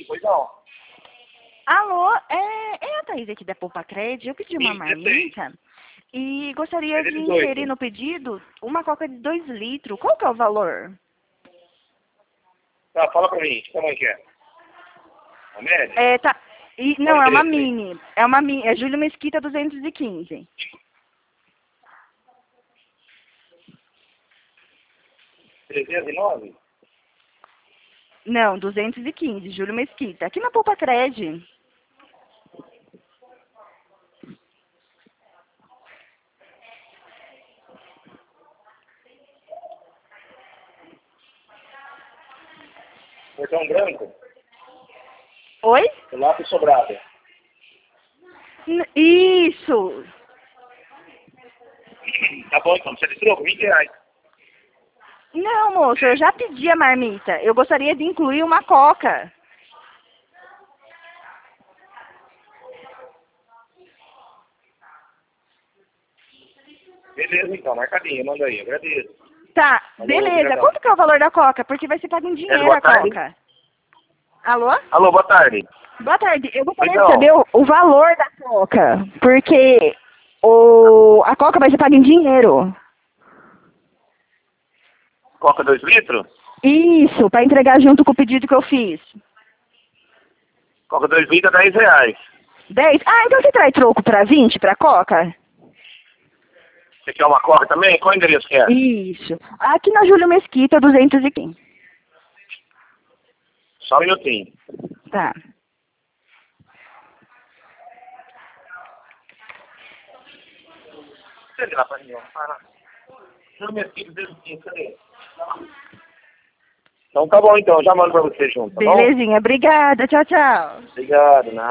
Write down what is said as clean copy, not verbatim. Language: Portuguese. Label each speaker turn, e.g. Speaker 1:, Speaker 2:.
Speaker 1: Pois não.
Speaker 2: Alô, é a Thaís aqui da Poupa Cred. Eu pedi uma marmita e gostaria de inserir no pedido uma coca de 2 litros. Qual que é o valor?
Speaker 1: Tá, fala pra mim. Que tamanho que é? A média?
Speaker 2: Tá. Não, é uma mini. É Júlio Mesquita 215.
Speaker 1: 309?
Speaker 2: Não, 215, Júlio Mesquita. Aqui na Poupa Cred.
Speaker 1: Portão branco?
Speaker 2: Oi?
Speaker 1: Lápis sobrado.
Speaker 2: Isso.
Speaker 1: Tá bom, então. Você de troco? R$20.
Speaker 2: Não, moço, eu já pedi a marmita. Eu gostaria de incluir uma coca.
Speaker 1: Beleza, então. Marcadinho. Manda aí. Agradeço.
Speaker 2: Tá,
Speaker 1: Alô,
Speaker 2: beleza.
Speaker 1: obrigadão.
Speaker 2: Quanto que é o valor da coca? Porque vai ser pago em dinheiro
Speaker 1: boa
Speaker 2: a
Speaker 1: tarde.
Speaker 2: coca. Alô?
Speaker 1: Alô, boa tarde.
Speaker 2: Boa tarde. Eu gostaria
Speaker 1: Pois
Speaker 2: de
Speaker 1: não.
Speaker 2: saber o valor da coca. Porque a coca vai ser paga em dinheiro.
Speaker 1: Coca 2 litros?
Speaker 2: Isso, para entregar junto com o pedido que eu fiz.
Speaker 1: Coca 2 litros é R$10.
Speaker 2: 10? Ah, então você traz troco para 20 para coca?
Speaker 1: Você quer uma coca também? Qual endereço que é?
Speaker 2: Isso. Aqui na Júlio Mesquita, 215.
Speaker 1: Só um minutinho.
Speaker 2: Tá.
Speaker 1: Cadê lá pra mim? Júlio Mesquita 215, cadê? Então tá bom, então. Já mando pra você junto, tá bom?
Speaker 2: Belezinha, obrigada. Tchau, tchau.
Speaker 1: Obrigado, né?